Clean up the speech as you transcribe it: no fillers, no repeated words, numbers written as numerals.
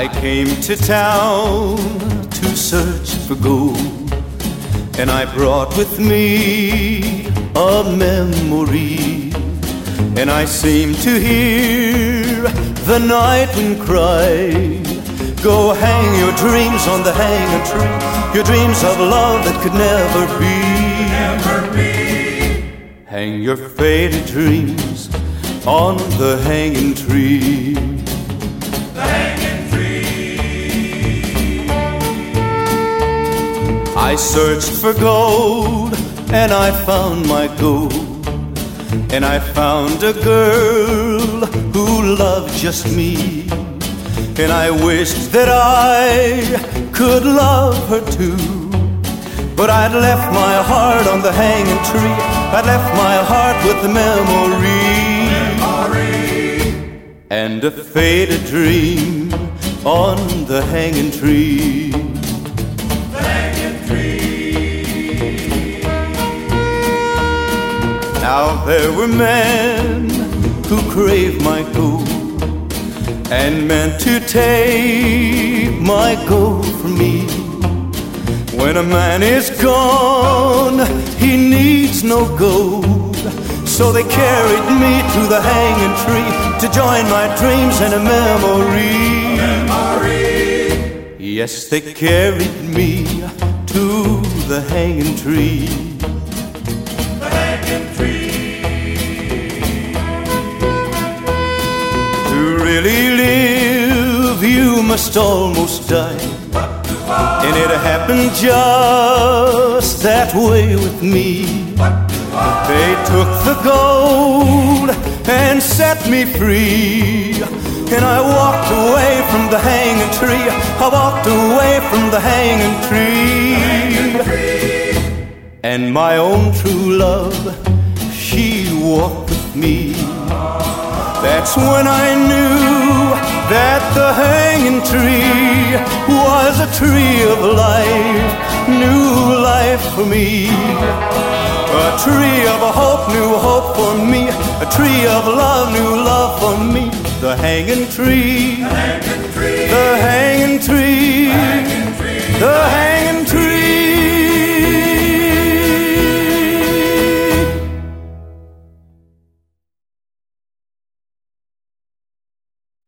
I came to town to search for gold, and I brought with me a memory. And I seem to hear the night wind cry, go hang your dreams on the hanging tree, your dreams of love that could never be. Hang your faded dreams on the hanging tree. The hanging tree. I searched for gold and I found my gold, and I found a girl who loved just me. And I wished that I could love her too, but I'd left my heart on the hanging tree. I'd left my heart with the memory, and a faded dream on the hanging tree. The hanging tree. Now there were men who craved my gold and meant to take my gold from me. When a man is gone, he needs no gold, so they carried me to the hanging tree to join my dreams and a memory. Yes, they carried me to the hanging tree. The hanging tree. To really live, you must almost die, and it happened just that way with me. They took the gold and set me free, and I walked away from the hanging tree. I walked away from the hanging tree. And my own true love, she walked with me. That's when I knew that the hanging tree was a tree of life, new life for me. A tree of hope, new hope for me. A tree of love, new love for me. The hanging tree.